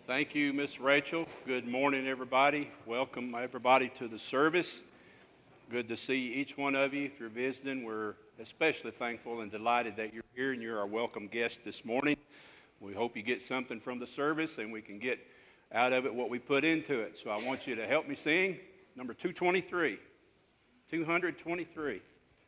Thank you, Miss Rachel. Good morning, everybody. Welcome, everybody, to the service. Good to see each one of you. If you're visiting, we're especially thankful and delighted that you're here and you're our welcome guest this morning. We hope you get something from the service and we can get out of it what we put into it. So I want you to help me sing number 223. 223.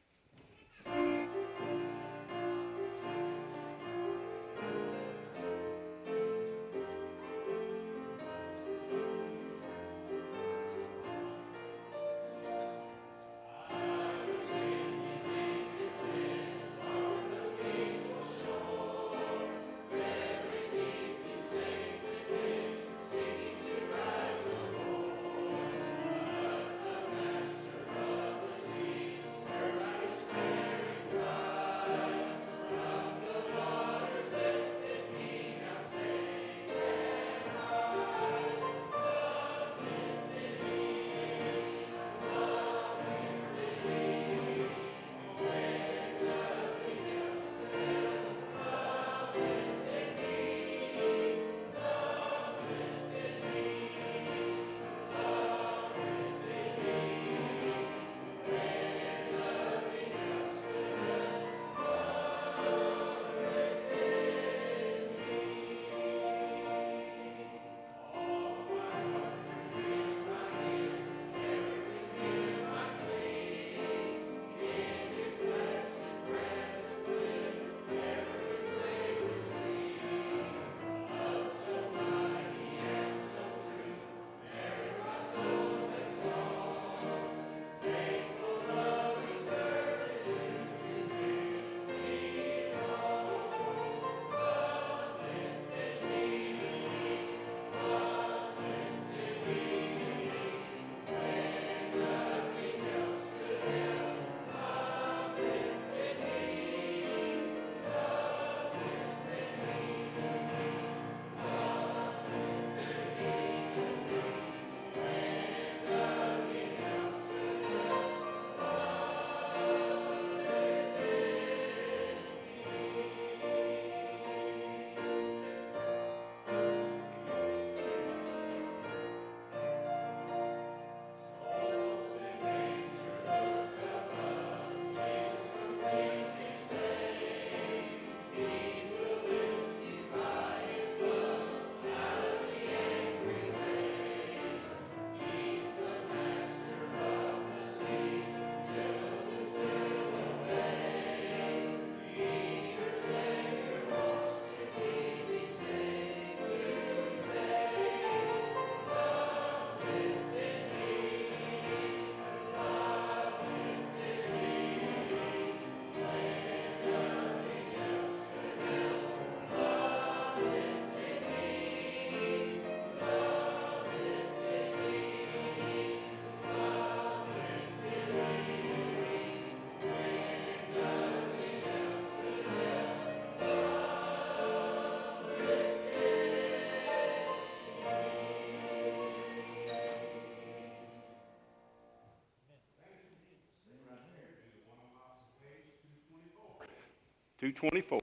Two 24.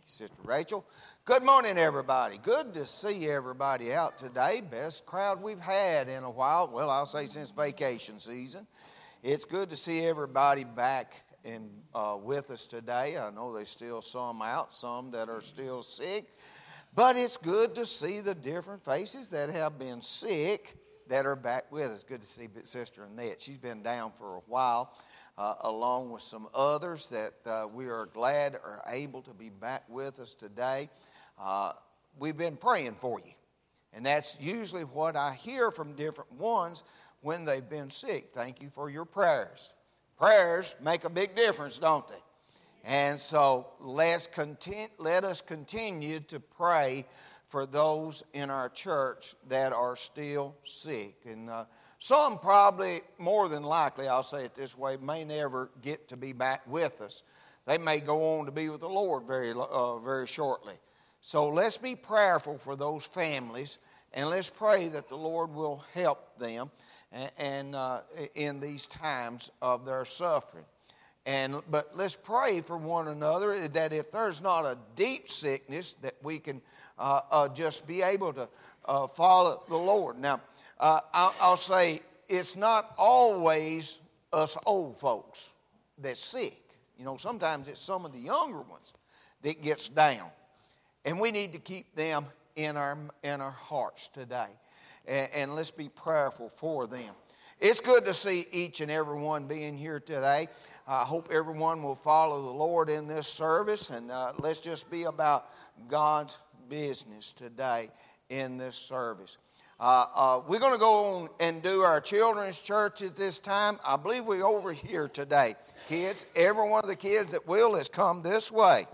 Thank you, Sister Rachel. Good morning, everybody. Good to see everybody out today. Best crowd we've had in a while. Well, I'll say since vacation season. It's good to see everybody back with us today. I know there's still some out, some that are still sick. But it's good to see the different faces that have been sick that are back with us. Good to see Sister Annette. She's been down for a while, along with some others that we are glad are able to be back with us today. We've been praying for you. And that's usually what I hear from different ones when they've been sick. Thank you for your prayers. Prayers make a big difference, don't they? And so let us continue to pray for those in our church that are still sick. And some probably, more than likely, I'll say it this way, may never get to be back with us. They may go on to be with the Lord very shortly. So let's be prayerful for those families, and let's pray that the Lord will help them and in these times of their suffering. But let's pray for one another that if there's not a deep sickness, that we can just be able to follow the Lord. Now, I'll say it's not always us old folks that's sick. You know, sometimes it's some of the younger ones that gets down. And we need to keep them in our hearts today. And let's be prayerful for them. It's good to see each and every one being here today. I hope everyone will follow the Lord in this service. And let's just be about God's business today in this service. We're going to go on and do our children's church at this time. I believe we're over here today. Kids, every one of the kids that will has come this way.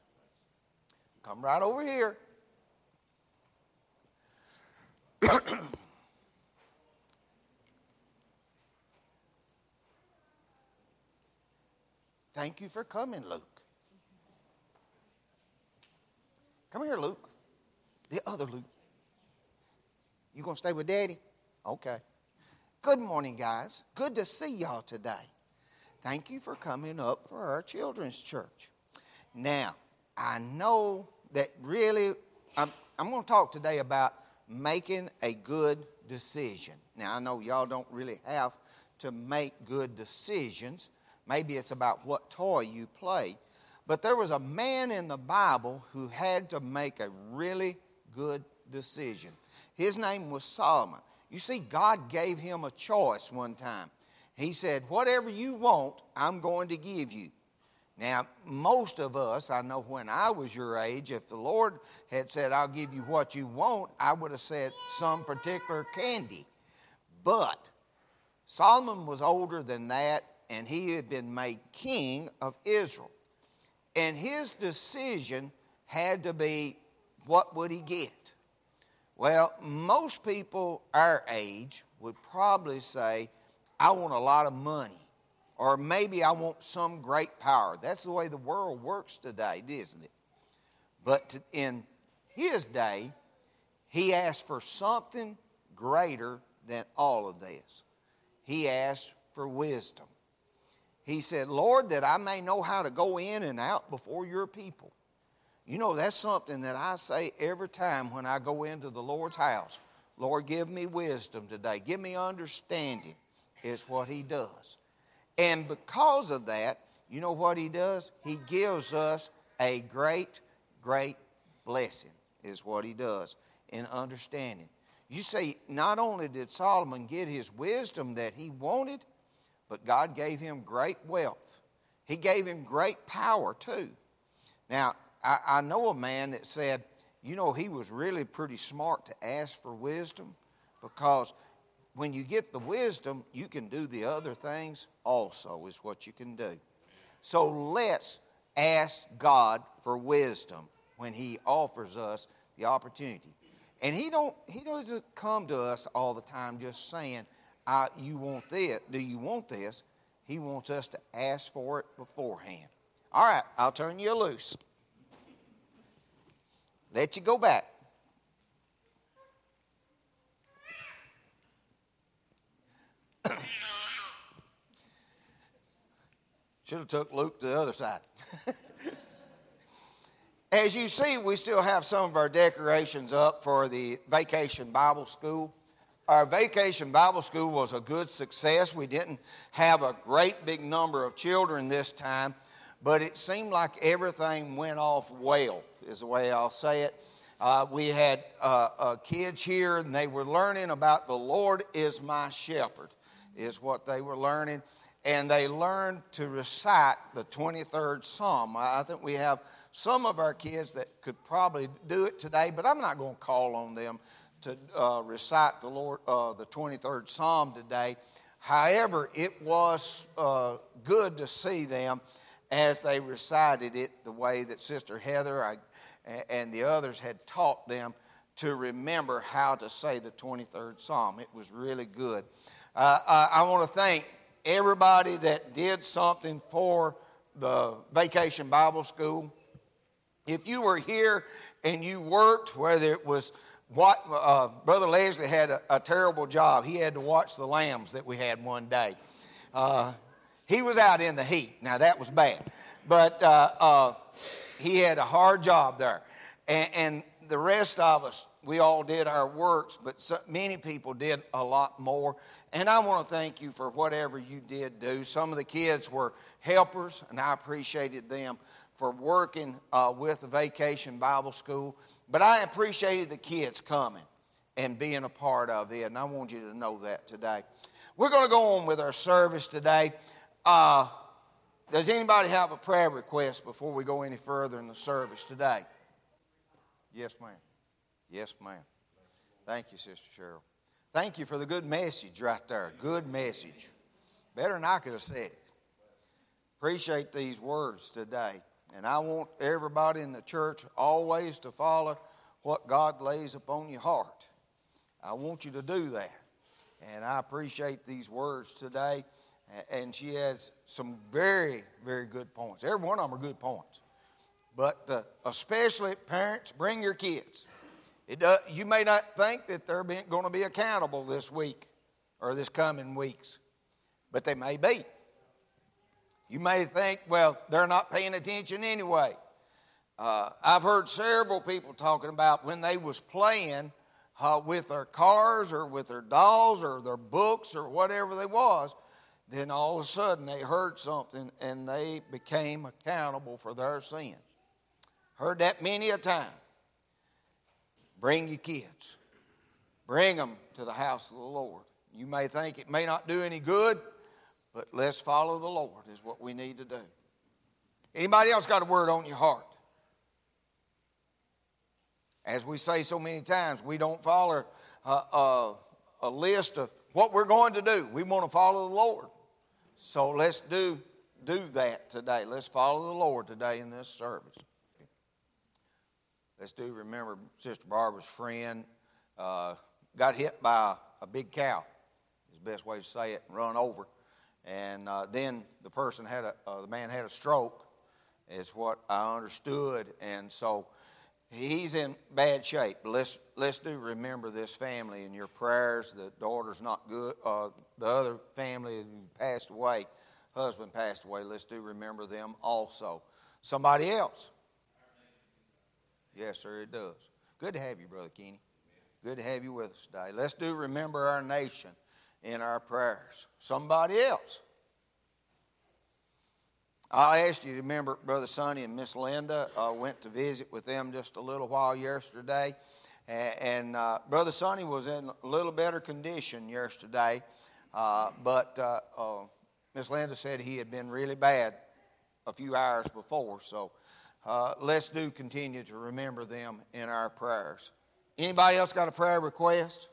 Come right over here. Thank you for coming, Luke. Come here, Luke. The other Luke. You going to stay with Daddy? Okay. Good morning, guys. Good to see y'all today. Thank you for coming up for our children's church. Now, I know that really, I'm going to talk today about making a good decision. Now, I know y'all don't really have to make good decisions. Maybe it's about what toy you play. But there was a man in the Bible who had to make a really good decision. His name was Solomon. You see, God gave him a choice one time. He said, whatever you want, I'm going to give you. Now, most of us, I know when I was your age, if the Lord had said, I'll give you what you want, I would have said some particular candy. But Solomon was older than that, and he had been made king of Israel. And his decision had to be, what would he get? Well, most people our age would probably say, I want a lot of money. Or maybe I want some great power. That's the way the world works today, isn't it? But in his day, he asked for something greater than all of this. He asked for wisdom. He said, Lord, that I may know how to go in and out before your people. You know, that's something that I say every time when I go into the Lord's house. Lord, give me wisdom today. Give me understanding is what he does. And because of that, you know what he does? He gives us a great, great blessing is what he does in understanding. You see, not only did Solomon get his wisdom that he wanted, but God gave him great wealth. He gave him great power too. Now, I know a man that said, you know, he was really pretty smart to ask for wisdom because when you get the wisdom, you can do the other things also is what you can do. So let's ask God for wisdom when he offers us the opportunity. And he doesn't come to us all the time just saying, you want this, do you want this? He wants us to ask for it beforehand. All right, I'll turn you loose. Let you go back. Should have took Luke to the other side. As you see, we still have some of our decorations up for the Vacation Bible School. Our Vacation Bible School was a good success. We didn't have a great big number of children this time, but it seemed like everything went off well, is the way I'll say it. We had kids here, and they were learning about the Lord is my shepherd, is what they were learning. And they learned to recite the 23rd Psalm. I think we have some of our kids that could probably do it today, but I'm not going to call on them to recite the 23rd Psalm today. However, it was good to see them as they recited it the way that Sister Heather and the others had taught them to remember how to say the 23rd Psalm. It was really good. I want to thank everybody that did something for the Vacation Bible School. If you were here and you worked, whether it was what Brother Leslie had a terrible job. He had to watch the lambs that we had one day. He was out in the heat. Now, that was bad. But he had a hard job there. And the rest of us, we all did our works, but many people did a lot more. And I want to thank you for whatever you did do. Some of the kids were helpers, and I appreciated them for working with the Vacation Bible School. But I appreciated the kids coming and being a part of it, and I want you to know that today. We're going to go on with our service today. Does anybody have a prayer request before we go any further in the service today? Yes, ma'am. Yes, ma'am. Thank you, Sister Cheryl. Thank you for the good message right there. Good message. Better than I could have said it. Appreciate these words today. And I want everybody in the church always to follow what God lays upon your heart. I want you to do that. And I appreciate these words today. And she has some very, very good points. Every one of them are good points. But especially parents, bring your kids. You may not think that they're going to be accountable this week or this coming weeks, but they may be. You may think, well, they're not paying attention anyway. I've heard several people talking about when they was playing with their cars or with their dolls or their books or whatever they was, then all of a sudden they heard something and they became accountable for their sins. Heard that many a time. Bring your kids. Bring them to the house of the Lord. You may think it may not do any good, but let's follow the Lord is what we need to do. Anybody else got a word on your heart? As we say so many times, we don't follow a list of what we're going to do. We want to follow the Lord. So let's do that today. Let's follow the Lord today in this service. Let's remember Sister Barbara's friend got hit by a big cow, is the best way to say it, and run over. And then the man had a stroke, is what I understood. And so he's in bad shape. But let's remember this family in your prayers. The daughter's not good. The other family who passed away, husband passed away. Let's remember them also. Somebody else. Yes, sir, it does. Good to have you, Brother Kenny. Good to have you with us today. Let's remember our nation in our prayers. Somebody else. I asked you to remember Brother Sonny and Miss Linda. Went to visit with them just a little while yesterday. And Brother Sonny was in a little better condition yesterday. But Miss Linda said he had been really bad a few hours before. So let's continue to remember them in our prayers. Anybody else got a prayer request?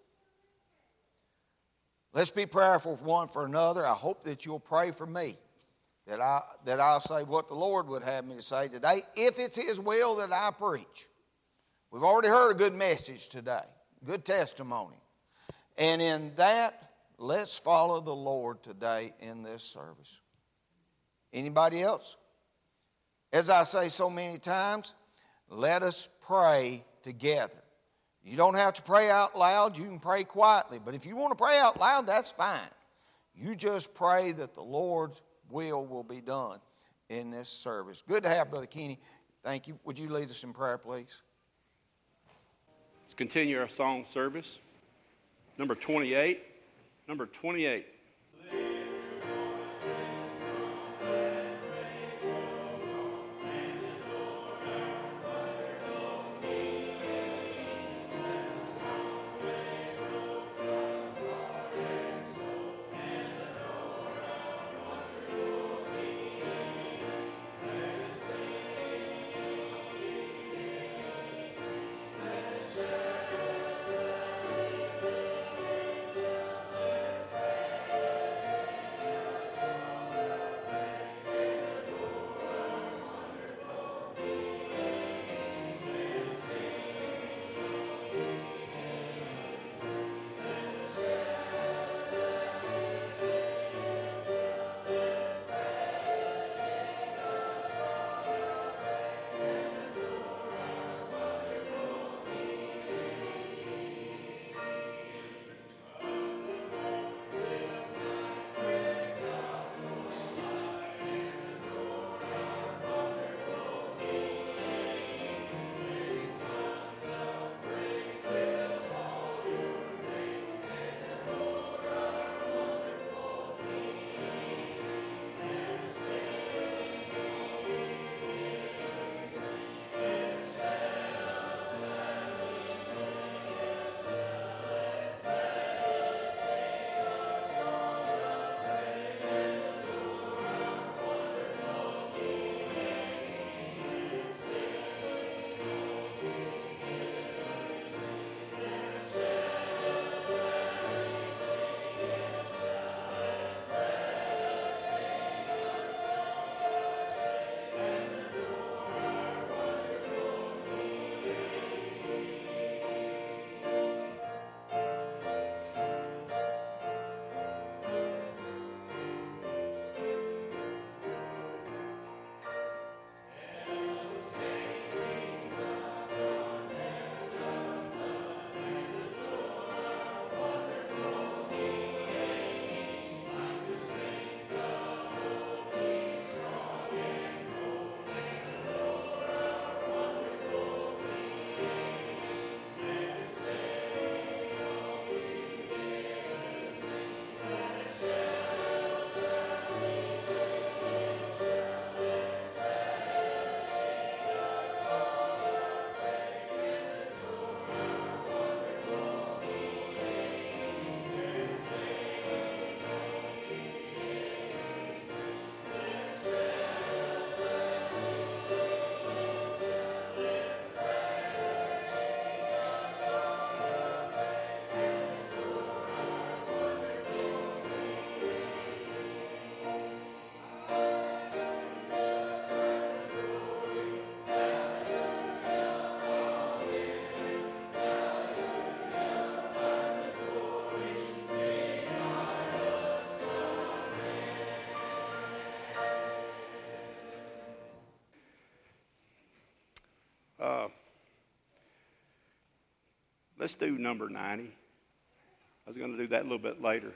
Let's be prayerful one for another. I hope that you'll pray for me, that I'll say what the Lord would have me to say today, if it's His will that I preach. We've already heard a good message today, good testimony. And in that, let's follow the Lord today in this service. Anybody else? As I say so many times, let us pray together. You don't have to pray out loud. You can pray quietly. But if you want to pray out loud, that's fine. You just pray that the Lord's will be done in this service. Good to have Brother Kenny. Thank you. Would you lead us in prayer, please? Let's continue our song service. Number 28. Number 28. Let's do number 90. I was going to do that a little bit later.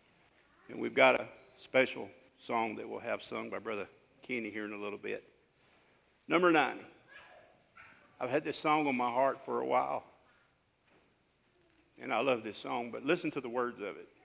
And we've got a special song that we'll have sung by Brother Kenny here in a little bit. Number 90. I've had this song on my heart for a while. And I love this song, but listen to the words of it.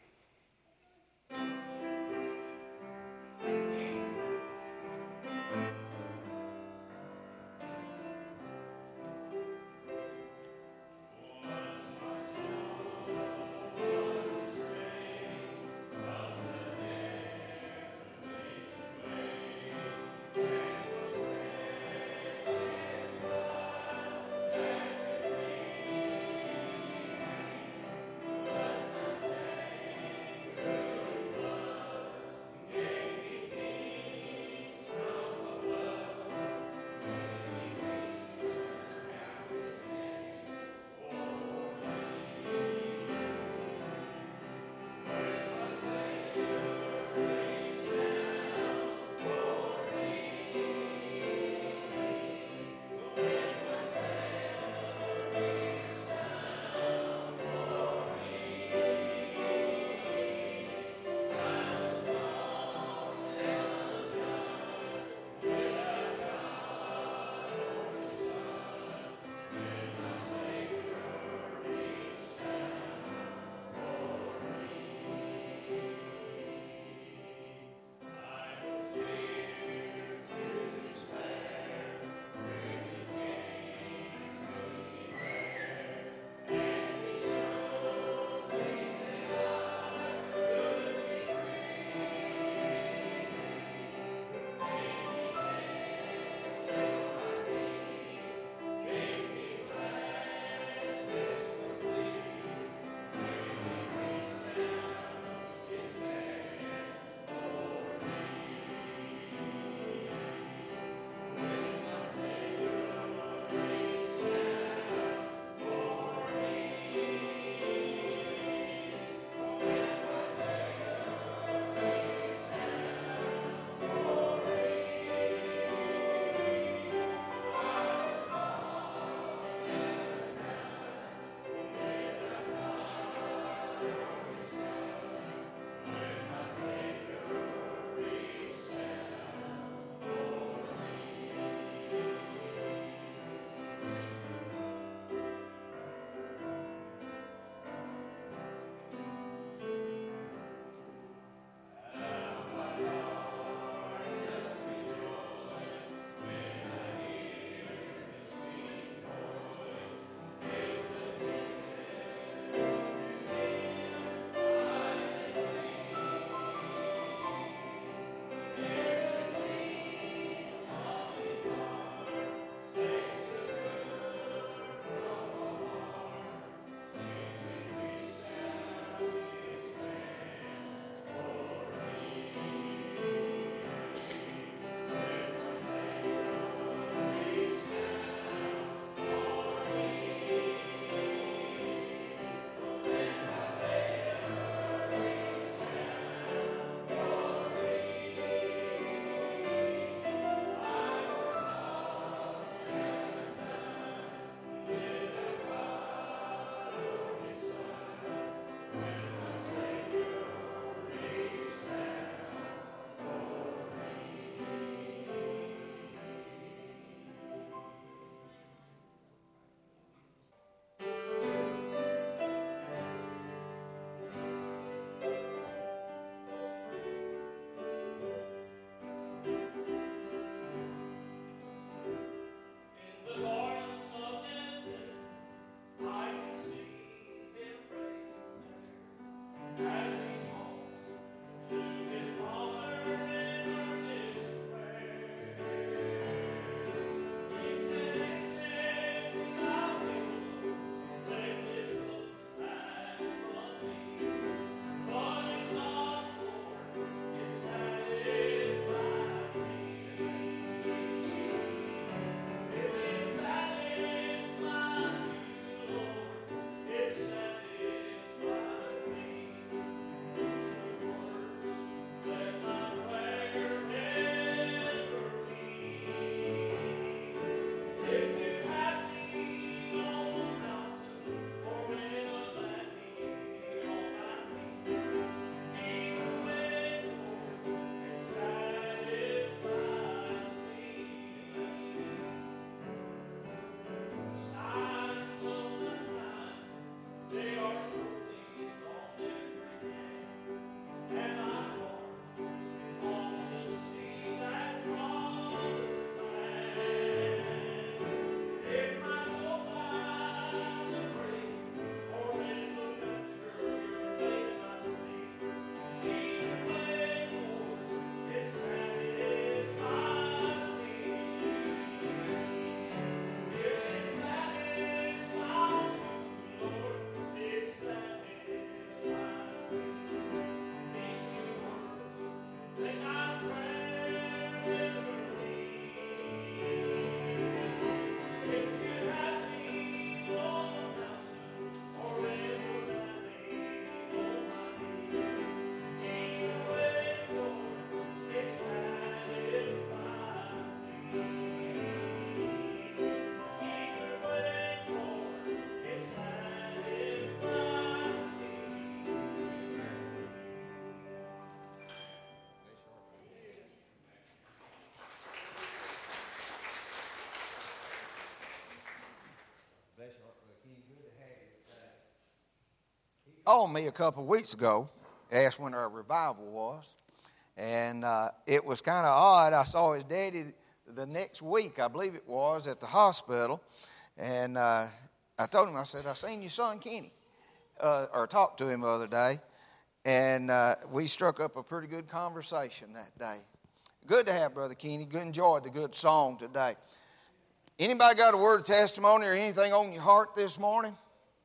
called me a couple of weeks ago, asked when our revival was, and it was kind of odd. I saw his daddy the next week, I believe it was, at the hospital, and I told him, I said, I seen your son Kenny, or talked to him the other day, and we struck up a pretty good conversation that day. Good to have Brother Kenny. Good, enjoyed the good song today. Anybody got a word of testimony or anything on your heart this morning?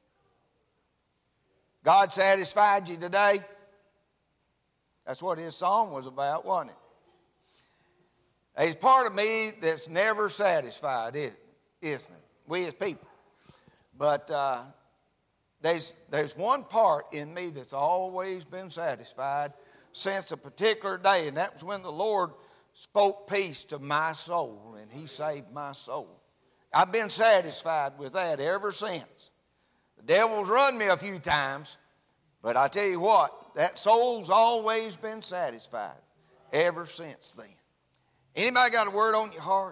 God satisfied you today? That's what his song was about, wasn't it? There's part of me that's never satisfied, isn't it? We as people. But there's one part in me that's always been satisfied since a particular day, and that was when the Lord spoke peace to my soul, and he saved my soul. I've been satisfied with that ever since. The devil's run me a few times, but I tell you what, that soul's always been satisfied ever since then. Anybody got a word on your heart?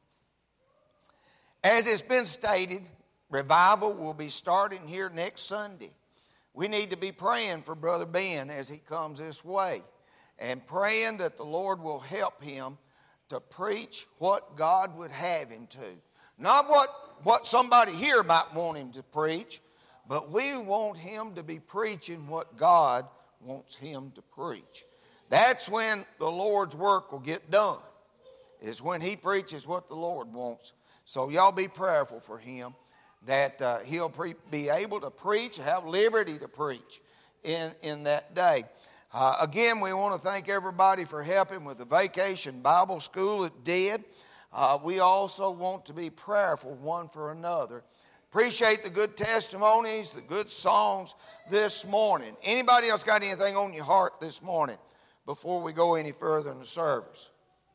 As it's been stated, revival will be starting here next Sunday. We need to be praying for Brother Ben as he comes this way, and praying that the Lord will help him to preach what God would have him to. Not what somebody here might want him to preach, but we want him to be preaching what God wants him to preach. That's when the Lord's work will get done, is when he preaches what the Lord wants. So y'all be prayerful for him, that he'll be able to preach, have liberty to preach in that day. Again, we want to thank everybody for helping with the Vacation Bible School it did. We also want to be prayerful one for another. Appreciate the good testimonies, the good songs this morning. Anybody else got anything on your heart this morning before we go any further in the service?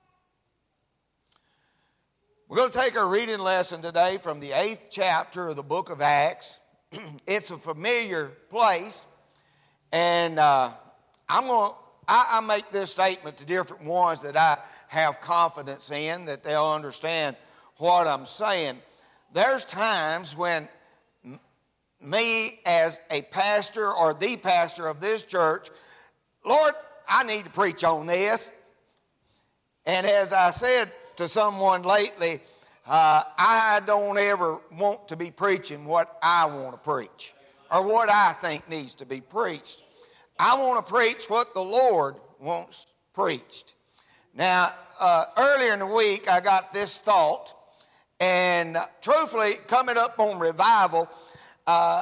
We're going to take our reading lesson today from the 8th chapter of the book of Acts. It's a familiar place, and I make this statement to different ones that I have confidence in, that they'll understand what I'm saying. There's times when me as a pastor or the pastor of this church, Lord, I need to preach on this. And as I said to someone lately, I don't ever want to be preaching what I want to preach or what I think needs to be preached. I want to preach what the Lord wants preached. Now, earlier in the week, I got this thought, and truthfully, coming up on revival, for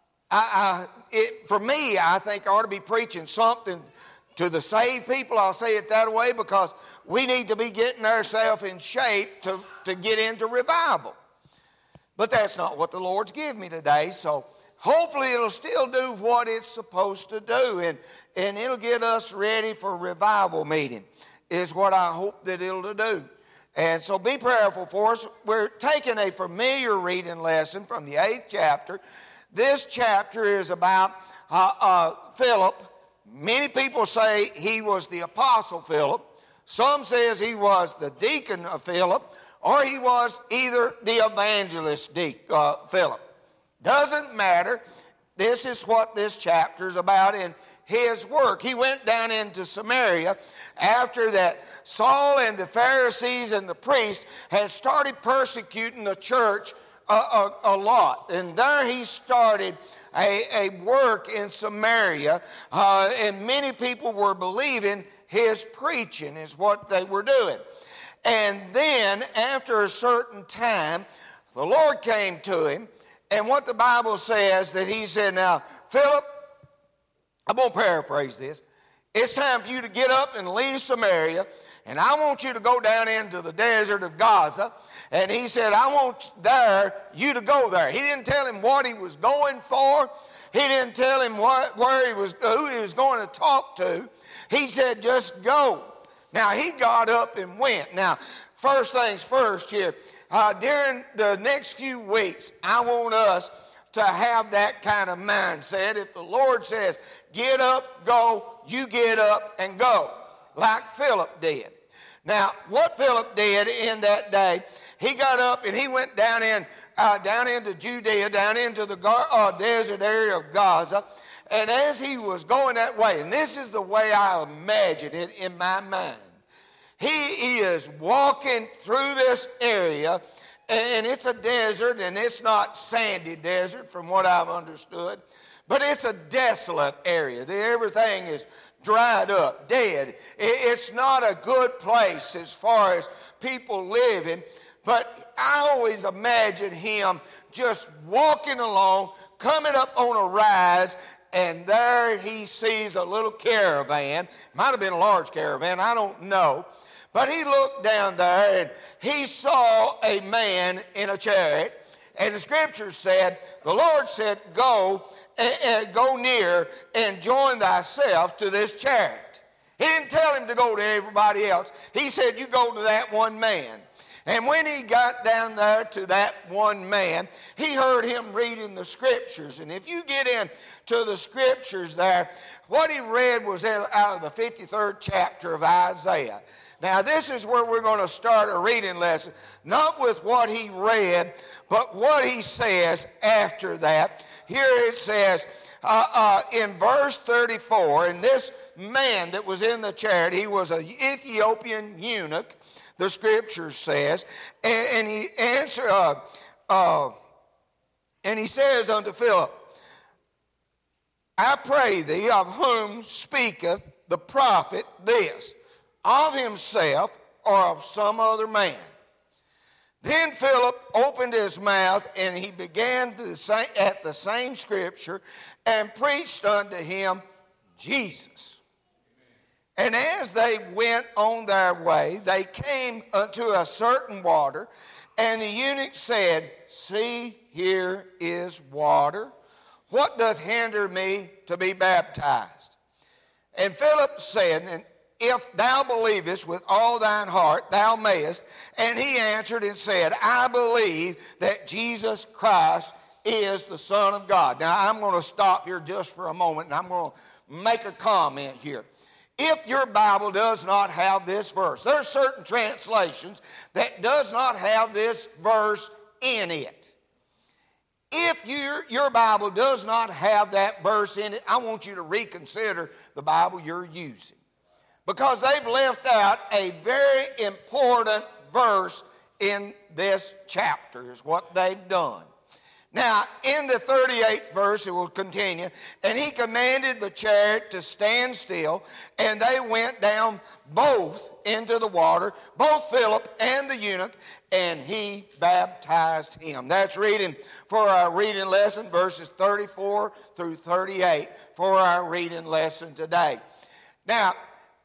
me, I think I ought to be preaching something to the saved people. I'll say it that way because we need to be getting ourselves in shape to get into revival. But that's not what the Lord's given me today, so hopefully it'll still do what it's supposed to do, and it'll get us ready for revival meeting, is what I hope that it'll do. And so be prayerful for us. We're taking a familiar reading lesson from the 8th chapter. This chapter is about Philip. Many people say he was the apostle Philip. Some says he was the deacon of Philip, or he was either the evangelist Philip. Doesn't matter. This is what this chapter is about in his work. He went down into Samaria after that Saul and the Pharisees and the priests had started persecuting the church a lot. And there he started a work in Samaria, and many people were believing his preaching is what they were doing. And then after a certain time, the Lord came to him, and what the Bible says that he said, now, Philip, I'm going to paraphrase this. It's time for you to get up and leave Samaria, and I want you to go down into the desert of Gaza. And he said, I want you to go there. He didn't tell him what he was going for. He didn't tell him who he was going to talk to. He said, just go. Now, he got up and went. Now, first things first here. During the next few weeks, I want us to have that kind of mindset. If the Lord says, get up, go, you get up and go, like Philip did. Now, what Philip did in that day, he got up and he went down into Judea, down into the desert area of Gaza, And as he was going that way, and this is the way I imagine it in my mind, he is walking through this area, and it's a desert, and it's not sandy desert from what I've understood, but it's a desolate area. Everything is dried up, dead. It's not a good place as far as people living, but I always imagine him just walking along, coming up on a rise, and there he sees a little caravan. Might have been a large caravan, I don't know. But he looked down there and he saw a man in a chariot. And the scripture said, the Lord said, go near and join thyself to this chariot. He didn't tell him to go to everybody else. He said, you go to that one man. And when he got down there to that one man, he heard him reading the scriptures. And if you get into the scriptures there, what he read was out of the 53rd chapter of Isaiah. Now, this is where we're going to start a reading lesson, not with what he read, but what he says after that. Here it says in verse 34, and this man that was in the chariot, he was an Ethiopian eunuch, the scripture says, and he answered, and he says unto Philip, I pray thee, of whom speaketh the prophet this, of himself or of some other man? Then Philip opened his mouth, and he began at the same scripture and preached unto him Jesus. And as they went on their way, they came unto a certain water, and the eunuch said, see, here is water. What doth hinder me to be baptized? And Philip said, and if thou believest with all thine heart, thou mayest. And he answered and said, I believe that Jesus Christ is the Son of God. Now, I'm going to stop here just for a moment, and I'm going to make a comment here. If your Bible does not have this verse, there are certain translations that does not have this verse in it. If your Bible does not have that verse in it, I want you to reconsider the Bible you're using, because they've left out a very important verse in this chapter is what they've done. Now, in the 38th verse, it will continue, and he commanded the chariot to stand still, and they went down both into the water, both Philip and the eunuch, and he baptized him. That's reading for our reading lesson, verses 34 through 38 for our reading lesson today. Now,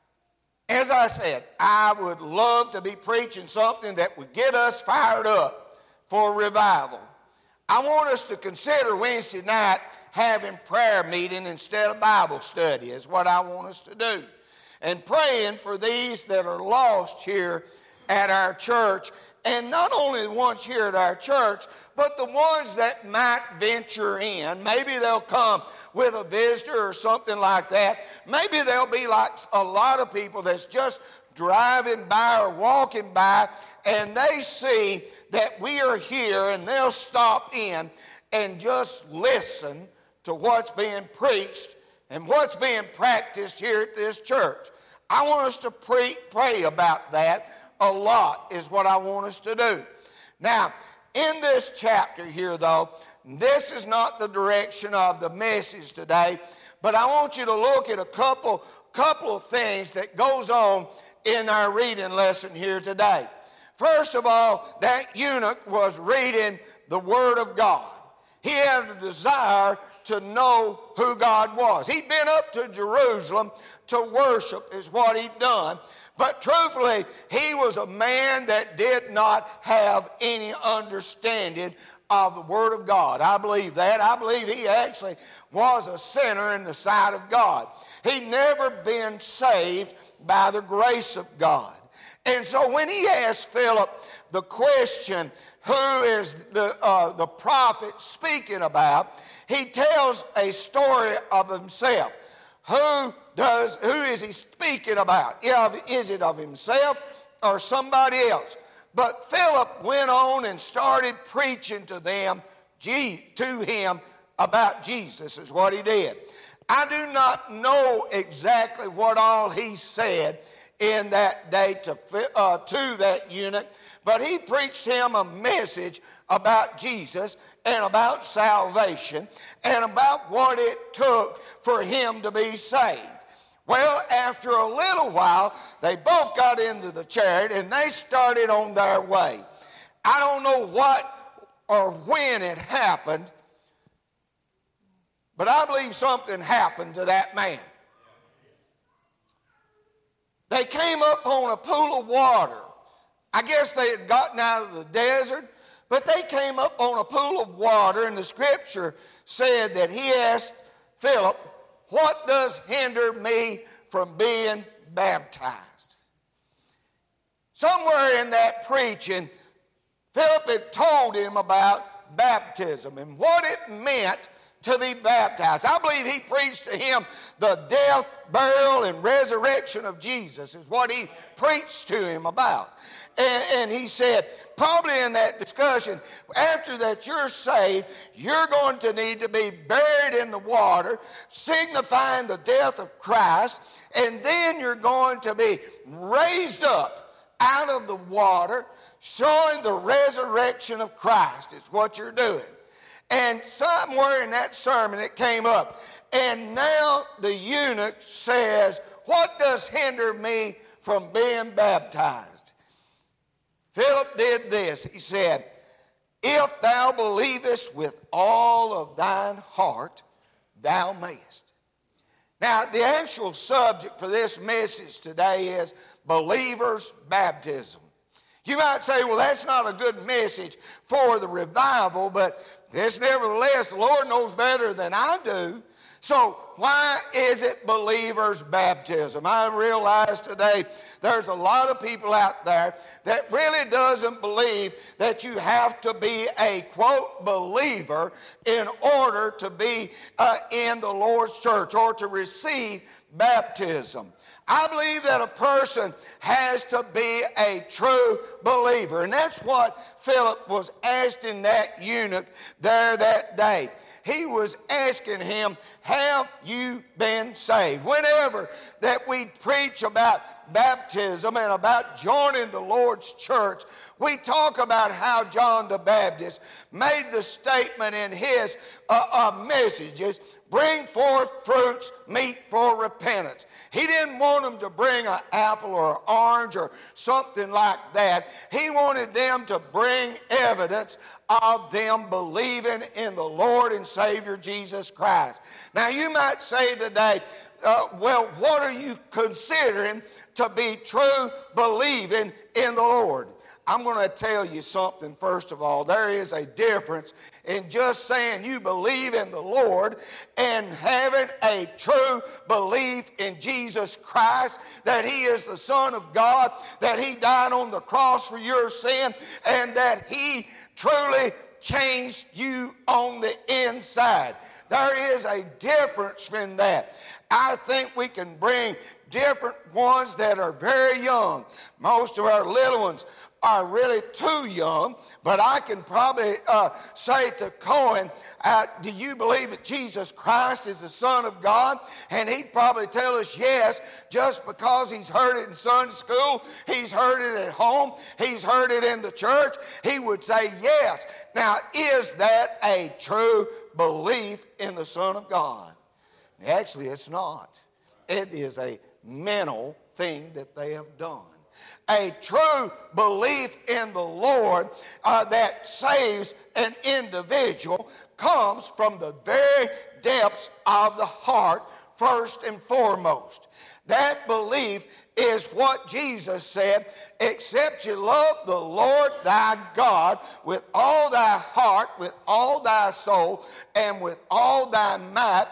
as I said, I would love to be preaching something that would get us fired up for revival. I want us to consider Wednesday night having prayer meeting instead of Bible study is what I want us to do. And praying for these that are lost here at our church. And not only the ones here at our church, but the ones that might venture in. Maybe they'll come with a visitor or something like that. Maybe they'll be like a lot of people that's just driving by or walking by, and they see that we are here, and they'll stop in and just listen to what's being preached and what's being practiced here at this church. I want us to pray about that a lot is what I want us to do. Now, in this chapter here, though, this is not the direction of the message today, but I want you to look at a couple of things that goes on in our reading lesson here today. First of all, that eunuch was reading the Word of God. He had a desire to know who God was. He'd been up to Jerusalem to worship is what he'd done. But truthfully, he was a man that did not have any understanding of the Word of God. I believe that. I believe he actually was a sinner in the sight of God. He'd never been saved by the grace of God. And so when he asked Philip the question, who is the prophet speaking about, he tells a story of himself. Who is he speaking about? Is it of himself or somebody else? But Philip went on and started preaching to him about Jesus is what he did. I do not know exactly what all he said in that day to that eunuch, but he preached him a message about Jesus and about salvation and about what it took for him to be saved. Well, after a little while, they both got into the chariot and they started on their way. I don't know what or when it happened, but I believe something happened to that man. They came up on a pool of water. I guess they had gotten out of the desert, but they came up on a pool of water, and the scripture said that he asked Philip, "What does hinder me from being baptized?" Somewhere in that preaching, Philip had told him about baptism and what it meant to be baptized. I believe he preached to him the death, burial, and resurrection of Jesus is what he preached to him about. And he said, probably in that discussion, after that you're saved, you're going to need to be buried in the water, signifying the death of Christ, and then you're going to be raised up out of the water, showing the resurrection of Christ is what you're doing. And somewhere in that sermon it came up. And now the eunuch says, "What does hinder me from being baptized?" Philip did this. He said, "If thou believest with all of thine heart, thou mayest." Now, the actual subject for this message today is believers' baptism. You might say, well, that's not a good message for the revival, but this, nevertheless, the Lord knows better than I do. So why is it believers' baptism? I realize today there's a lot of people out there that really doesn't believe that you have to be a, quote, believer in order to be in the Lord's church or to receive baptism. I believe that a person has to be a true believer. And that's what Philip was asking that eunuch there that day. He was asking him, have you been saved? Whenever that we preach about baptism and about joining the Lord's church, we talk about how John the Baptist made the statement in his messages, bring forth fruits meet for repentance. He didn't want them to bring an apple or an orange or something like that. He wanted them to bring evidence of them believing in the Lord and Savior Jesus Christ. Now you might say today, well, what are you considering to be true believing in the Lord? I'm going to tell you something first of all. There is a difference in just saying you believe in the Lord and having a true belief in Jesus Christ, that He is the Son of God, that He died on the cross for your sin, and that He truly changed you on the inside. There is a difference in that. I think we can bring different ones that are very young. Most of our little ones are really too young, but I can probably say to Cohen, do you believe that Jesus Christ is the Son of God? And he'd probably tell us yes, just because he's heard it in Sunday school, he's heard it at home, he's heard it in the church, he would say yes. Now, is that a true belief in the Son of God? Actually, it's not. It is a mental thing that they have done. A true belief in the Lord that saves an individual comes from the very depths of the heart, first and foremost. That belief is what Jesus said, except you love the Lord thy God with all thy heart, with all thy soul, and with all thy might,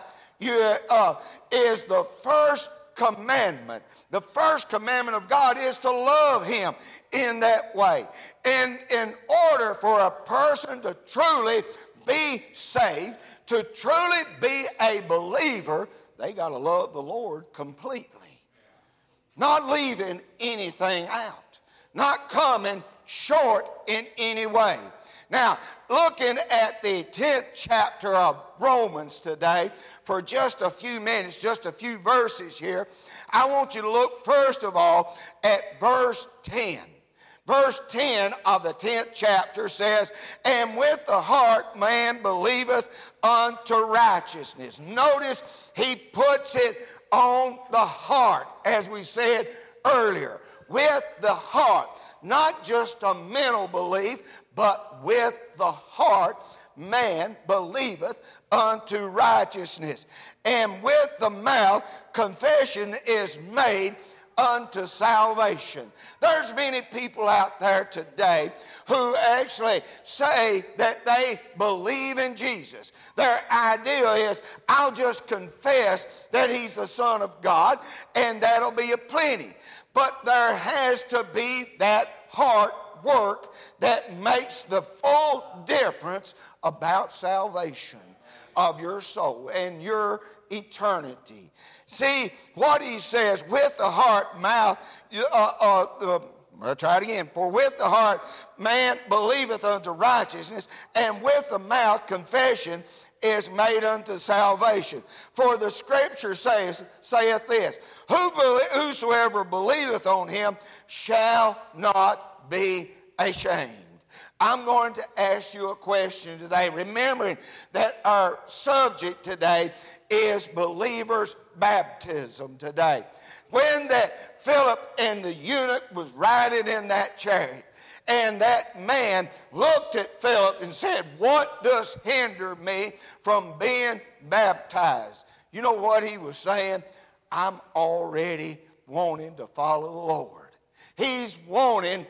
is the first commandment. The first commandment of God is to love Him in that way. And in order for a person to truly be saved, to truly be a believer, they got to love the Lord completely. Not leaving anything out. Not coming short in any way. Now, looking at the 10th chapter of Romans today for just a few minutes, just a few verses here, I want you to look first of all at verse 10. Verse 10 of the 10th chapter says, and with the heart man believeth unto righteousness. Notice he puts it on the heart, as we said earlier. With the heart, not just a mental belief, but with the heart man believeth unto righteousness. And with the mouth confession is made unto salvation. There's many people out there today who actually say that they believe in Jesus. Their idea is, I'll just confess that he's the Son of God, and that'll be a plenty. But there has to be that heart work that makes the full difference about salvation of your soul and your eternity. See, what he says, with the heart, mouth, I'll try it again. For with the heart man believeth unto righteousness, and with the mouth confession is made unto salvation. For the scripture saith this, whosoever believeth on him shall not be ashamed. I'm going to ask you a question today, remembering that our subject today is believers' baptism today. When that Philip and the eunuch was riding in that chariot, and that man looked at Philip and said, what does hinder me from being baptized? You know what he was saying? I'm already wanting to follow the Lord. He's wanting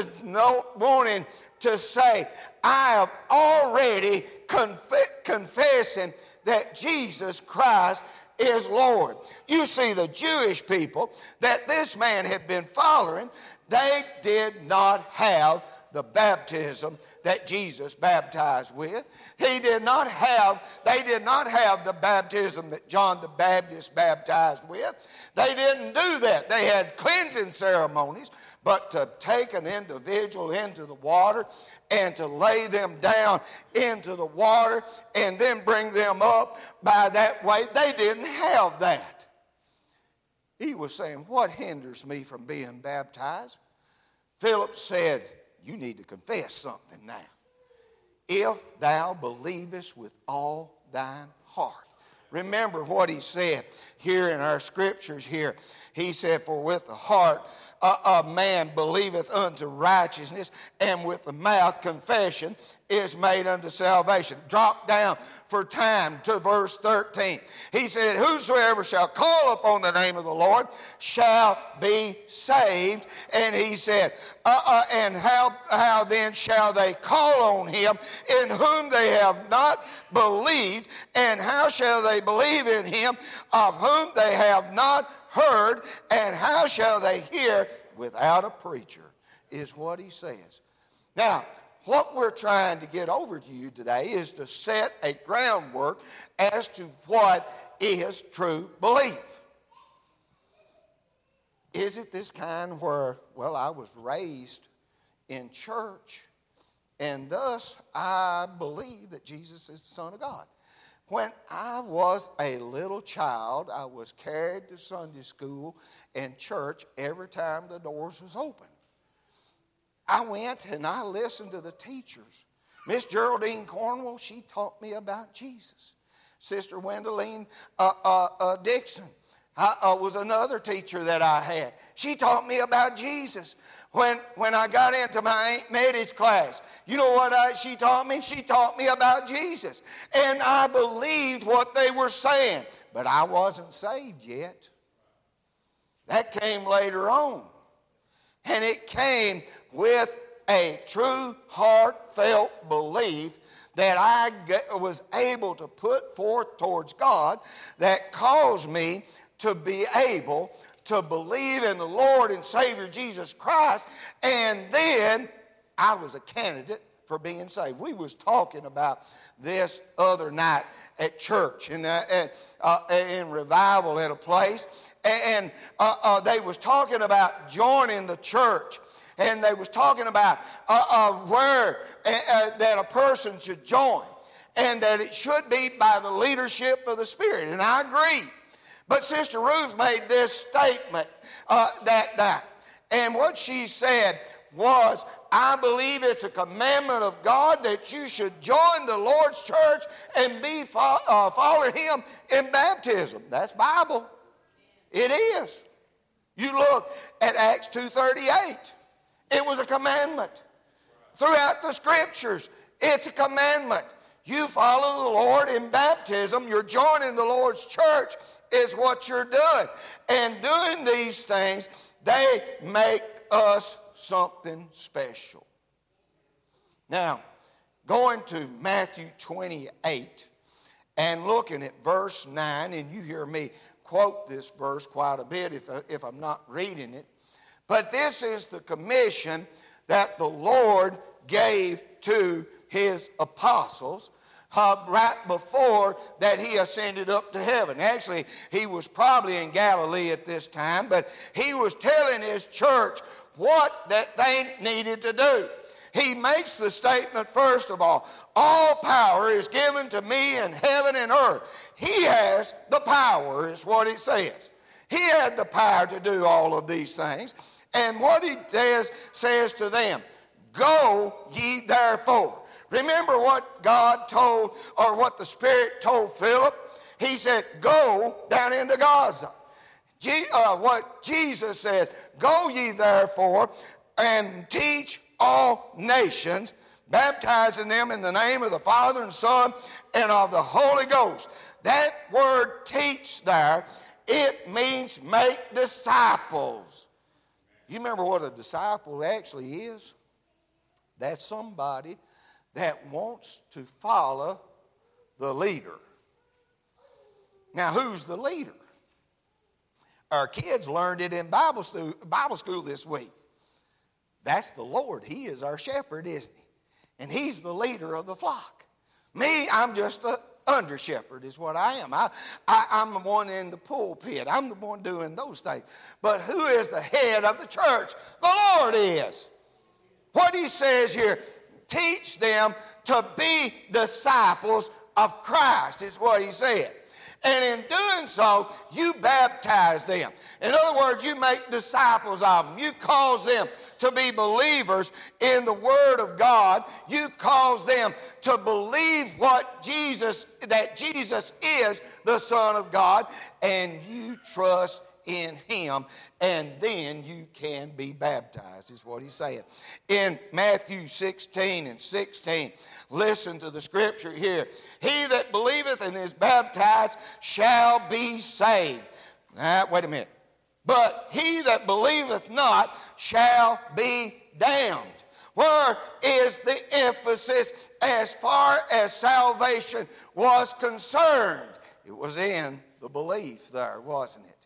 to say, I am already confessing that Jesus Christ is Lord. You see, the Jewish people that this man had been following, they did not have the baptism that Jesus baptized with. They did not have the baptism that John the Baptist baptized with. They didn't do that. They had cleansing ceremonies, but to take an individual into the water and to lay them down into the water and then bring them up by that way, they didn't have that. He was saying, what hinders me from being baptized? Philip said, you need to confess something now. If thou believest with all thine heart. Remember what he said here in our scriptures here. He said, for with the heart a man believeth unto righteousness, and with the mouth confession is made unto salvation. Drop down for time to verse 13. He said, whosoever shall call upon the name of the Lord shall be saved. And he said, and how then shall they call on him in whom they have not believed? And how shall they believe in him of whom they have not heard? And how shall they hear without a preacher? Is what he says. Now, what we're trying to get over to you today is to set a groundwork as to what is true belief. Is it this kind where, well, I was raised in church, and thus I believe that Jesus is the Son of God? When I was a little child, I was carried to Sunday school and church every time the doors was open. I went and I listened to the teachers. Miss Geraldine Cornwell, she taught me about Jesus. Sister Wendeline Dixon was another teacher that I had. She taught me about Jesus. When I got into my Aunt Mettie's class, you know what she taught me? She taught me about Jesus. And I believed what they were saying, but I wasn't saved yet. That came later on. And it came with a true heartfelt belief that I was able to put forth towards God that caused me to be able to believe in the Lord and Savior Jesus Christ, and then I was a candidate for being saved. We was talking about this other night at church in revival at a place, and they was talking about joining the church. and they was talking about where that a person should join, and that it should be by the leadership of the Spirit. And I agree. But Sister Ruth made this statement that night. And what she said was, I believe it's a commandment of God that you should join the Lord's church and follow Him in baptism. That's Bible. It is. You look at Acts 2:38. It was a commandment. Throughout the Scriptures, it's a commandment. You follow the Lord in baptism. You're joining the Lord's church is what you're doing. And doing these things, they make us something special. Now, going to Matthew 28 and looking at verse 9, and you hear me quote this verse quite a bit if I'm not reading it, but this is the commission that the Lord gave to His apostles right before that He ascended up to heaven. Actually, He was probably in Galilee at this time, but He was telling His church what that they needed to do. He makes the statement, first of all power is given to me in heaven and earth. He has the power, is what it says. He had the power to do all of these things. And what He says to them, go ye therefore. Remember what God told, or what the Spirit told Philip? He said, go down into Gaza. What Jesus says, go ye therefore and teach all nations, baptizing them in the name of the Father and Son and of the Holy Ghost. That word teach there, it means make disciples. You remember what a disciple actually is? That's somebody that wants to follow the leader. Now, who's the leader? Our kids learned it in Bible school this week. That's the Lord. He is our shepherd, isn't He? And He's the leader of the flock. Me, I'm just a under shepherd is what I am. I'm the one in the pulpit. I'm the one doing those things. But who is the head of the church? The Lord is. What He says here, teach them to be disciples of Christ is what He said. And in doing so, you baptize them. In other words, you make disciples of them. You cause them to be believers in the Word of God. You cause them to believe that Jesus is the Son of God, and you trust in Him, and then you can be baptized, is what He's saying. In Matthew 16:16, listen to the scripture here. He that believeth and is baptized shall be saved. Now, wait a minute. But he that believeth not shall be damned. Where is the emphasis as far as salvation was concerned? It was in the belief there, wasn't it?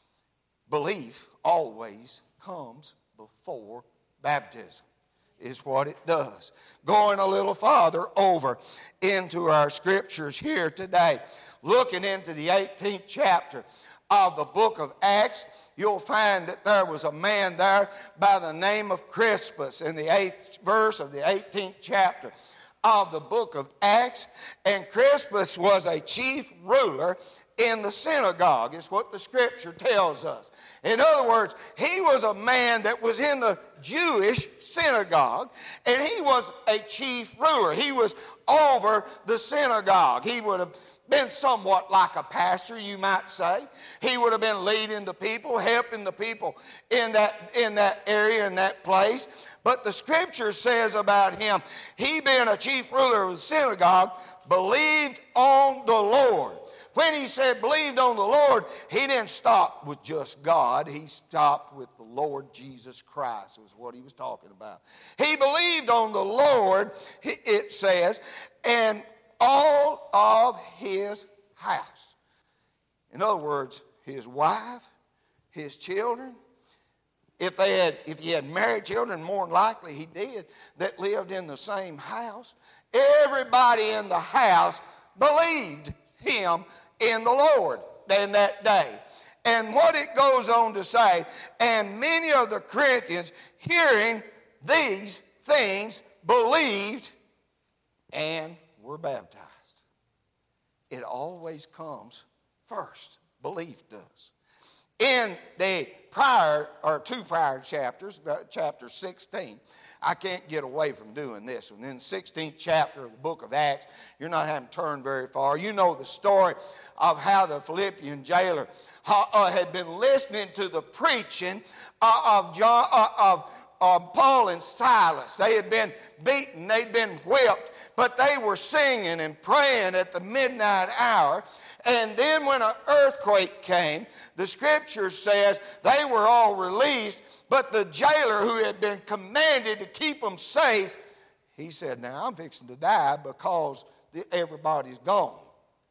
Belief always comes before baptism, is what it does. Going a little farther over into our scriptures here today, looking into the 18th chapter of the book of Acts, you'll find that there was a man there by the name of Crispus in the 8th verse of the 18th chapter of the book of Acts. And Crispus was a chief ruler in the synagogue, is what the scripture tells us. In other words, he was a man that was in the Jewish synagogue, and he was a chief ruler. He was over the synagogue. He would have been somewhat like a pastor, you might say. He would have been leading the people, helping the people in that area, in that place. But the scripture says about him, he being a chief ruler of the synagogue, believed on the Lord. When he said believed on the Lord, he didn't stop with just God. He stopped with the Lord Jesus Christ, was what he was talking about. He believed on the Lord, it says, and all of his house. In other words, his wife, his children. If he had married children, more than likely he did, that lived in the same house. Everybody in the house believed him in the Lord in that day. And what it goes on to say, and many of the Corinthians, hearing these things, believed and were baptized. It always comes first. Belief does. In the two prior chapters, chapter 16, I can't get away from doing this one. In the 16th chapter of the book of Acts, you're not having to turn very far. You know the story of how the Philippian jailer had been listening to the preaching of Paul and Silas. They had been beaten, they'd been whipped, but they were singing and praying at the midnight hour. And then when an earthquake came, the scripture says they were all released, but the jailer who had been commanded to keep them safe, he said, now I'm fixing to die because everybody's gone.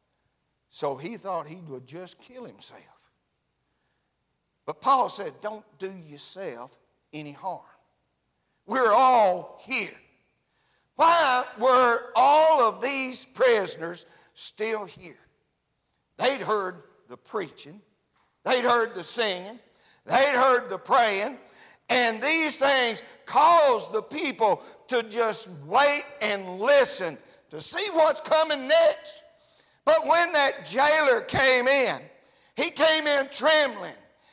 So he thought he would just kill himself. But Paul said, don't do yourself any harm. We're all here. Why were all of these prisoners still here? They'd heard the preaching. They'd heard the singing. They'd heard the praying. And these things caused the people to just wait and listen to see what's coming next. But when that jailer came in, he came in trembling.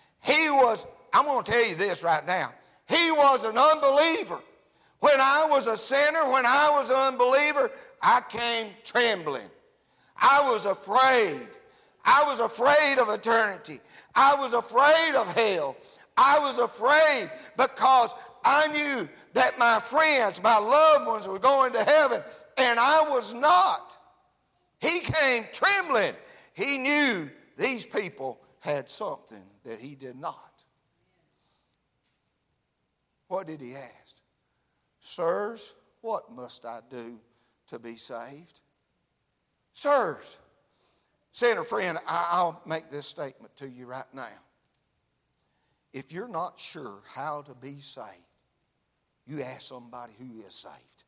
I'm going to tell you this right now. He was an unbeliever. When I was a sinner, when I was an unbeliever, I came trembling. I was afraid. I was afraid of eternity. I was afraid of hell. I was afraid because I knew that my friends, my loved ones were going to heaven, and I was not. He came trembling. He knew these people had something that he did not. What did he ask? Sirs, what must I do to be saved? Sirs, sinner friend, I'll make this statement to you right now. If you're not sure how to be saved, you ask somebody who is saved.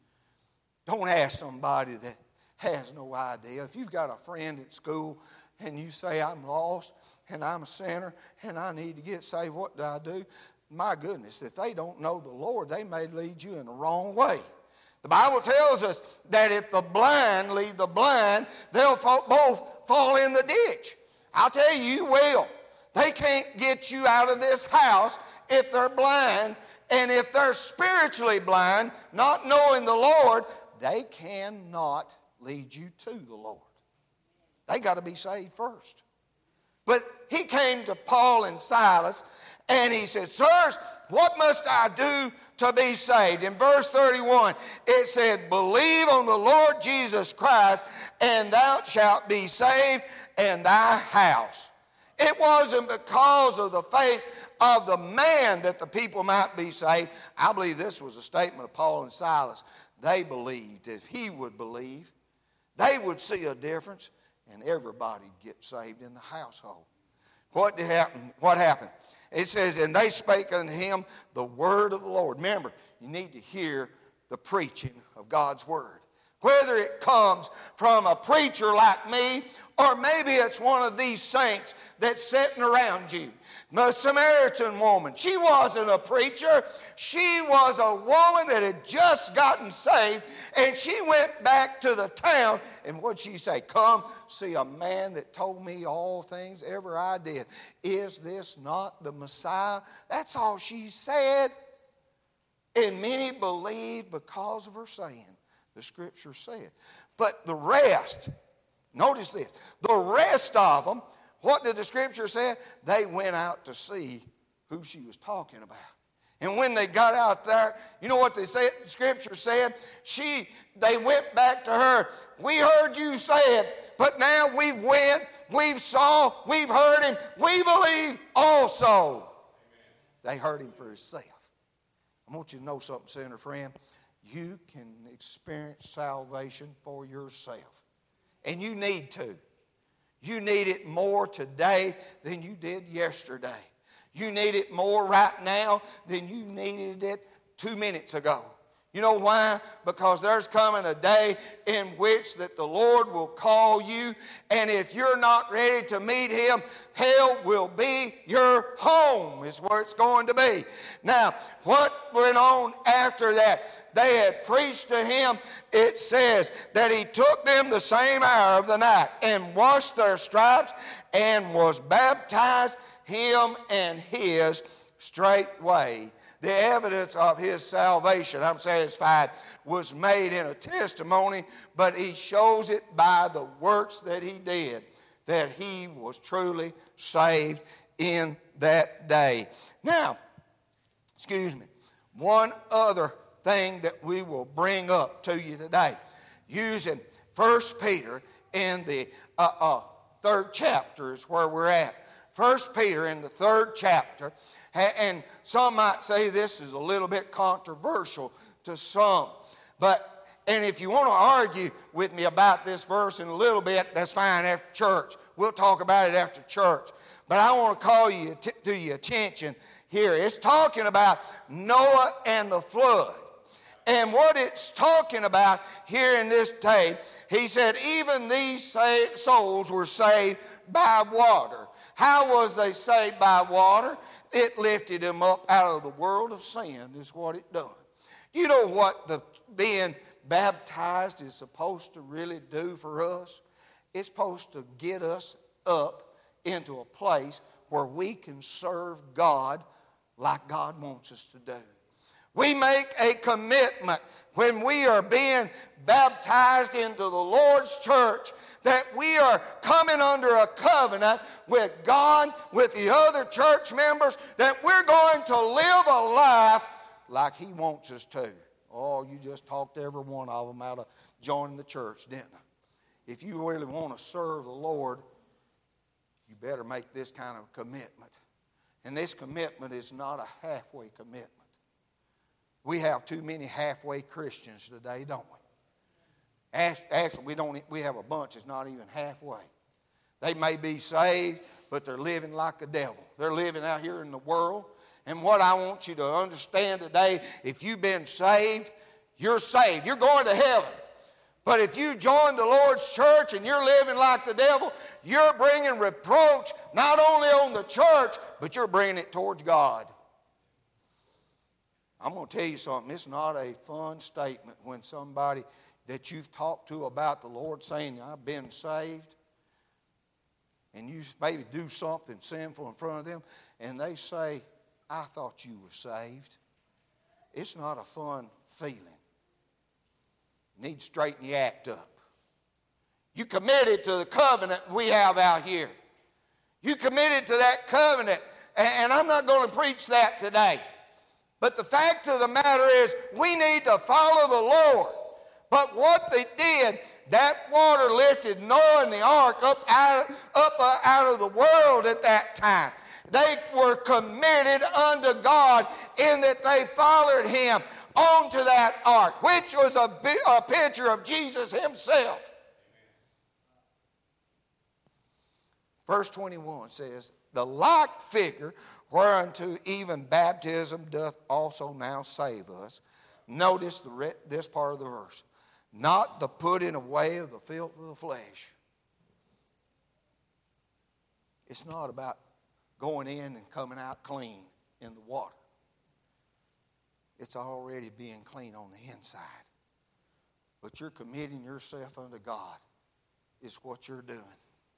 Don't ask somebody that has no idea. If you've got a friend at school and you say, I'm lost and I'm a sinner and I need to get saved, what do I do? My goodness, if they don't know the Lord, they may lead you in the wrong way. The Bible tells us that if the blind lead the blind, they'll both fall in the ditch. I'll tell you, you will. They can't get you out of this house if they're blind. And if they're spiritually blind, not knowing the Lord, they cannot lead you to the Lord. They got to be saved first. But he came to Paul and Silas and he said, sirs, what must I do to be saved? In verse 31, it said, believe on the Lord Jesus Christ, and thou shalt be saved and thy house. It wasn't because of the faith of the man that the people might be saved. I believe this was a statement of Paul and Silas. They believed if he would believe, they would see a difference, and everybody get saved in the household. What happened? It says, and they spake unto him the word of the Lord. Remember, you need to hear the preaching of God's word. Whether it comes from a preacher like me, or maybe it's one of these saints that's sitting around you. The Samaritan woman, she wasn't a preacher. She was a woman that had just gotten saved, and she went back to the town, and what'd she say? Come see a man that told me all things ever I did. Is this not the Messiah? That's all she said. And many believed because of her saying, the scripture said. But the rest, notice this, the rest of them, what did the scripture say? They went out to see who she was talking about. And when they got out there, you know what they said? The scripture said? They went back to her. We heard you say it, but now we've went, we've saw, we've heard him, we believe also. They heard him for himself. I want you to know something, sinner friend. You can experience salvation for yourself. And you need to. You need it more today than you did yesterday. You need it more right now than you needed it 2 minutes ago. You know why? Because there's coming a day in which that the Lord will call you, and if you're not ready to meet Him, hell will be your home, is where it's going to be. Now, what went on after that? They had preached to him. It says that he took them the same hour of the night and washed their stripes and was baptized, him and his straightway. The evidence of his salvation, I'm satisfied, was made in a testimony, but he shows it by the works that he did, that he was truly saved in that day. Now, one other thing that we will bring up to you today, using 1 Peter in the third chapter is where we're at. 1 Peter in the third chapter. And some might say this is a little bit controversial to some. And if you want to argue with me about this verse in a little bit, that's fine after church. We'll talk about it after church. But I want to call you to your attention here. It's talking about Noah and the flood. And what it's talking about here in this tape, he said, even these souls were saved by water. How was they saved by water? It lifted them up out of the world of sin is what it done. You know what being baptized is supposed to really do for us? It's supposed to get us up into a place where we can serve God like God wants us to do. We make a commitment when we are being baptized into the Lord's church that we are coming under a covenant with God, with the other church members, that we're going to live a life like He wants us to. Oh, you just talked every one of them out of joining the church, didn't you? If you really want to serve the Lord, you better make this kind of commitment. And this commitment is not a halfway commitment. We have too many halfway Christians today, don't we? Actually, we have a bunch that's not even halfway. They may be saved, but they're living like the devil. They're living out here in the world. And what I want you to understand today, if you've been saved, you're saved. You're going to heaven. But if you join the Lord's church and you're living like the devil, you're bringing reproach not only on the church, but you're bringing it towards God. I'm going to tell you something. It's not a fun statement when somebody that you've talked to about the Lord saying, I've been saved, and you maybe do something sinful in front of them, and they say, I thought you were saved. It's not a fun feeling. You need to straighten your act up. You committed to the covenant we have out here. You committed to that covenant, and I'm not going to preach that today. But the fact of the matter is, we need to follow the Lord. But what they did, that water lifted Noah and the ark up out of the world at that time. They were committed unto God in that they followed Him onto that ark, which was a picture of Jesus Himself. Verse 21 says, the like figure whereunto even baptism doth also now save us. Notice this part of the verse. Not the putting away of the filth of the flesh. It's not about going in and coming out clean in the water. It's already being clean on the inside. But you're committing yourself unto God is what you're doing.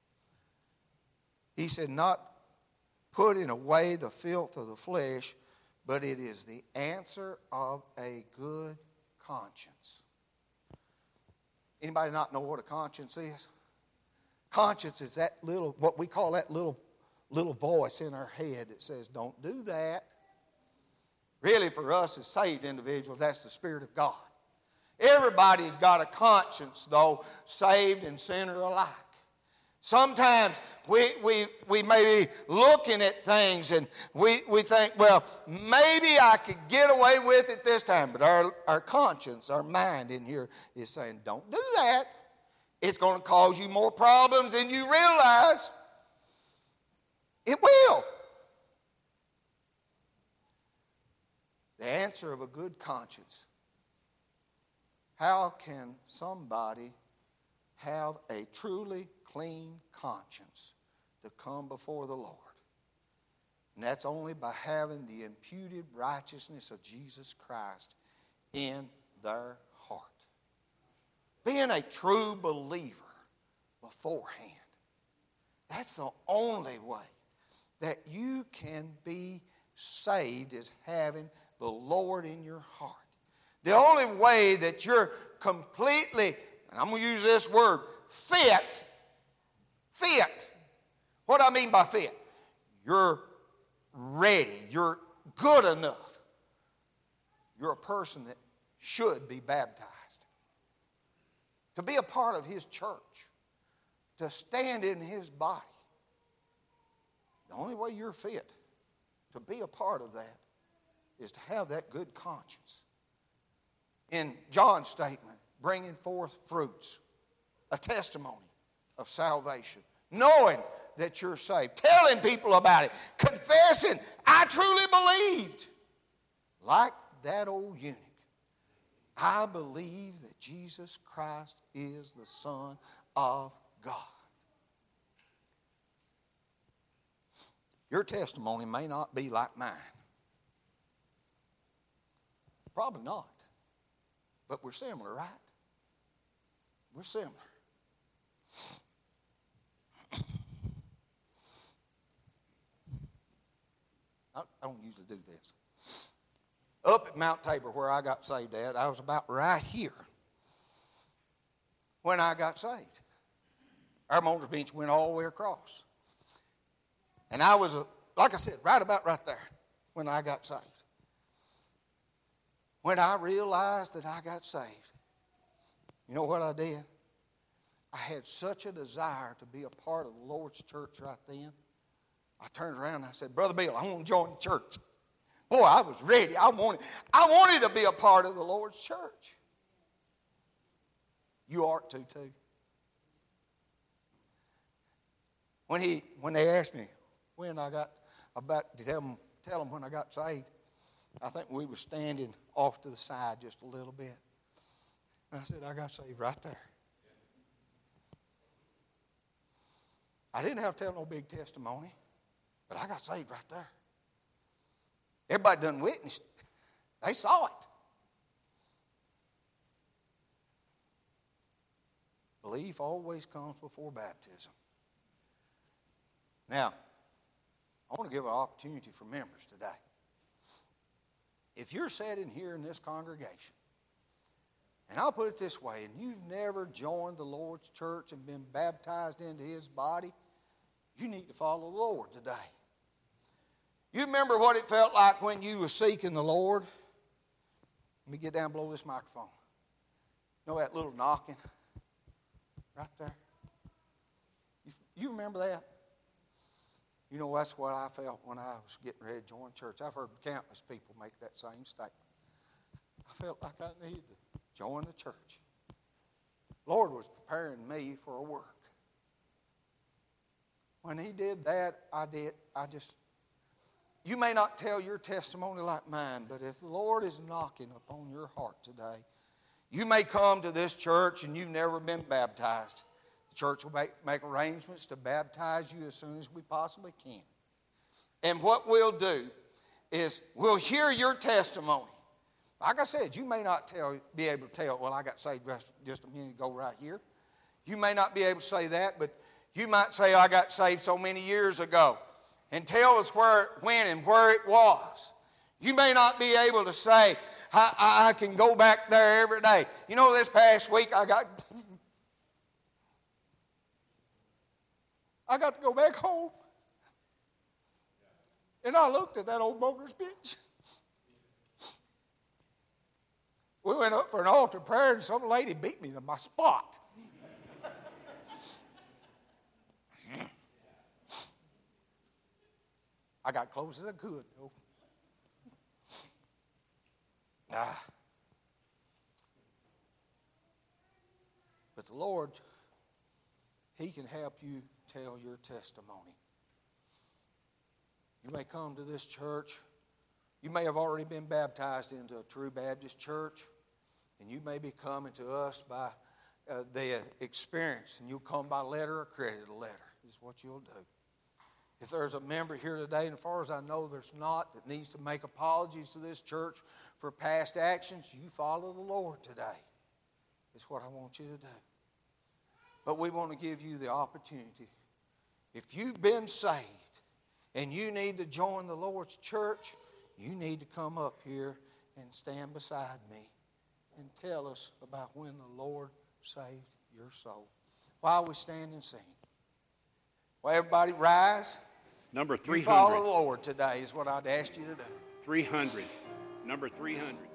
He said, not putting away the filth of the flesh, but it is the answer of a good conscience. Anybody not know what a conscience is? Conscience is that little, what we call that little voice in our head that says, don't do that. Really, for us as saved individuals, that's the Spirit of God. Everybody's got a conscience, though, saved and sinner alike. Sometimes we may be looking at things and we think, well, maybe I could get away with it this time. But our conscience, our mind in here is saying, don't do that. It's going to cause you more problems than you realize. It will. The answer of a good conscience How can somebody have a truly clean conscience to come before the Lord? And that's only by having the imputed righteousness of Jesus Christ in their heart. Being a true believer beforehand. That's the only way that you can be saved, is having the Lord in your heart. The only way that you're completely, and I'm going to use this word, fit. What do I mean by fit? You're ready. You're good enough. You're a person that should be baptized. To be a part of His church. To stand in His body. The only way you're fit to be a part of that is to have that good conscience. In John's statement, bringing forth fruits, a testimony of salvation, knowing that you're saved, telling people about it, confessing, I truly believed. Like that old eunuch, I believe that Jesus Christ is the Son of God. Your testimony may not be like mine. Probably not. But we're similar, right? We're similar. I don't usually do this. Up at Mount Tabor, where I got saved at, I was about right here when I got saved. Our motor bench went all the way across. And I was, like I said, right about right there when I got saved. When I realized that I got saved, you know what I did? I had such a desire to be a part of the Lord's church right then. I turned around and I said, Brother Bill, I want to join the church. Boy, I was ready. I wanted to be a part of the Lord's church. You ought to too. When they asked me when I got about to tell them when I got saved, I think we were standing off to the side just a little bit. And I said, I got saved right there. I didn't have to tell no big testimony, but I got saved right there. Everybody done witnessed. They saw it. Belief always comes before baptism. Now, I want to give an opportunity for members today. If you're sitting here in this congregation, and I'll put it this way, and you've never joined the Lord's church and been baptized into His body, you need to follow the Lord today. You remember what it felt like when you were seeking the Lord? Let me get down below this microphone. You know that little knocking right there? You remember that? You know, that's what I felt when I was getting ready to join church. I've heard countless people make that same statement. I felt like I needed to join the church. The Lord was preparing me for a work. When He did that, you may not tell your testimony like mine, but if the Lord is knocking upon your heart today, you may come to this church and you've never been baptized. The church will make arrangements to baptize you as soon as we possibly can. And what we'll do is we'll hear your testimony. Like I said, you may not be able to tell, well, I got saved just a minute ago right here. You may not be able to say that, but you might say, I got saved so many years ago. And tell us when and where it was. You may not be able to say, I can go back there every day. You know, this past week I got to go back home. And I looked at that old motor's bench. We went up for an altar prayer and some lady beat me to my spot. I got close as I could, though. But the Lord, He can help you tell your testimony. You may come to this church. You may have already been baptized into a true Baptist church. And you may be coming to us by the experience, and you'll come by letter or credit letter is what you'll do. If there's a member here today, and as far as I know there's not, that needs to make apologies to this church for past actions, you follow the Lord today. It's what I want you to do. But we want to give you the opportunity. If you've been saved and you need to join the Lord's church, you need to come up here and stand beside me and tell us about when the Lord saved your soul. While we stand and sing. Well, everybody rise. Number You 300. follow the Lord today is what I'd ask you to do. 300. Number 300.